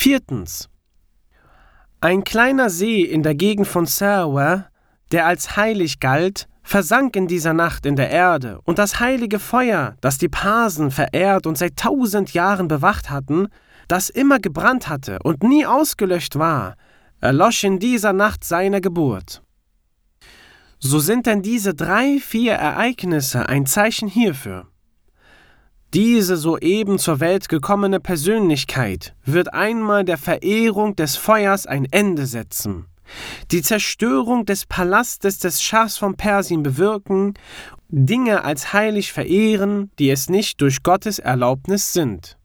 Viertens. Ein kleiner See in der Gegend von Sarwar, der als heilig galt, versank in dieser Nacht in der Erde, und das heilige Feuer, das die Parsen verehrt und seit 1000 Jahren bewacht hatten, das immer gebrannt hatte und nie ausgelöscht war, erlosch in dieser Nacht seiner Geburt. So sind denn diese 3, 4 Ereignisse ein Zeichen hierfür. Diese soeben zur Welt gekommene Persönlichkeit wird einmal der Verehrung des Feuers ein Ende setzen, die Zerstörung des Palastes des Schahs von Persien bewirken, Dinge als heilig verehren, die es nicht durch Gottes Erlaubnis sind.